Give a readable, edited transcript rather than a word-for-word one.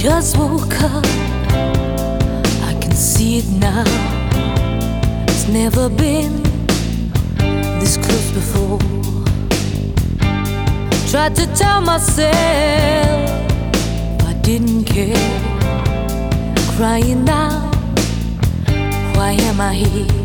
just woke up, I can see it now. It's never been this close before. Tried to tell myself I didn't care, crying out, why am I here?